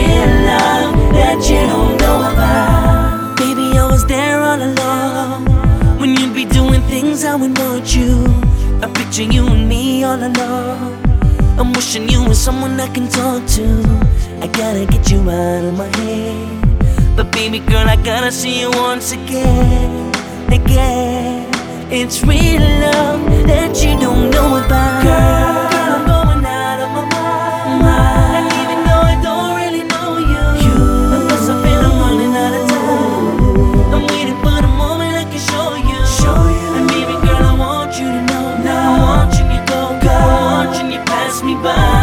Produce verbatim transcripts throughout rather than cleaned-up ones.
real love that you don't know about. Baby, I was there all along when you'd be doing things I would want you. I picture you and me all alone. I'm wishing you were someone I can talk to. I gotta get you out of my head, but baby girl, I gotta see you once again, again. It's real love that you don't know about. Girl, girl, I'm going out of my mind, and even though I don't really know you, you I must have been I'm running out of time. I'm waiting for the moment I can show you, show you. And baby girl, I want you to know, now I'm watching you go, go. I'm watching you pass me by.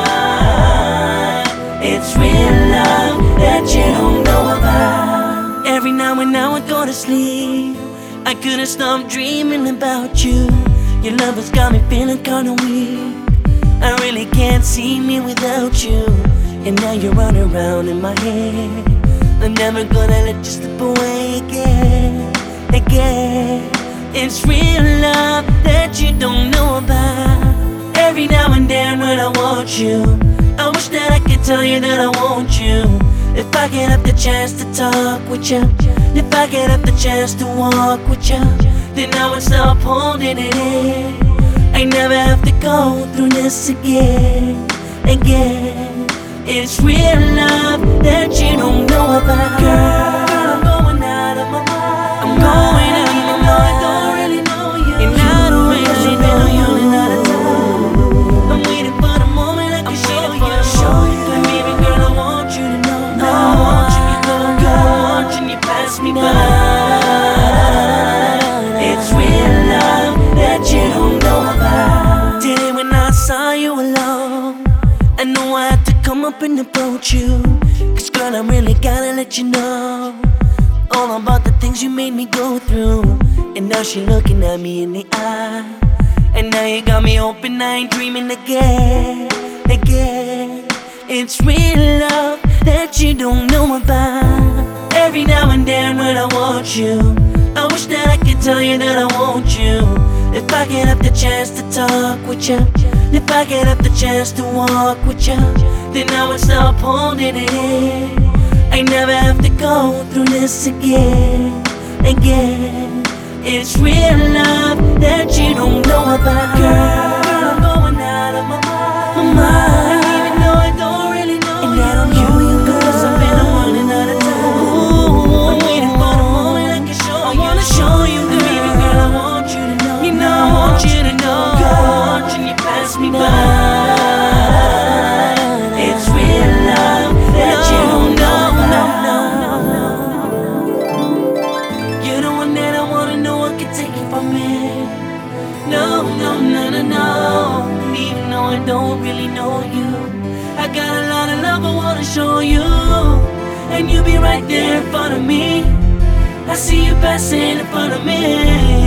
It's real love that you don't know about. Every now and now I go to sleep, I couldn't stop dreaming about you. Your love has got me feeling kinda weak. I really can't see me without you. And now you're running around in my head. I'm never gonna let you slip away again, again. It's real love that you don't know about. Every now and then when I want you, I wish that I could tell you that I want you. If I get up the chance to talk with you, if I get up the chance to walk with you, then I would stop holding it in. I never have to go through this again, again. It's real love that you don't know about. Girl, I'm going out of my mind. I'm going out of my mind. I don't really know you, and I don't really know you. I'm out of time. I'm waiting for the moment I can show you, show you. And baby girl, I want you to know, now I'm watching you go, go. I'm watching you pass me by. It's real love that you don't know about. Today when I saw you alone, I knew I had to come up and approach you. Cause girl, I really gotta let you know all about the things you made me go through. And now she looking at me in the eye, and now you got me hoping I ain't dreaming again, again. It's real love that you don't know about. Every now and then when I want you, I wish that I could tell you that I want you. If I get up the chance to talk with you, if I get up the chance to walk with you, then I would stop holding it in. I never have to go through this again, again. It's real love that you don't know about. Girl, I'm going out of my mind, my mind. And even though I don't really know and you, I don't know you, cause I've been running out of time. Ooh, I'm waiting for the moment I can show you, I wanna show you, girl. Baby girl, I want you to know, you know I want you to know, girl, I'm watching you pass me by. It's real love that you don't know about. You're the one that I wanna know, I can take it from me. No, no, no, no, no. And even though I don't really know you, I got a lot of love I wanna show you. And you be right there in front of me. I see you passing in front of me.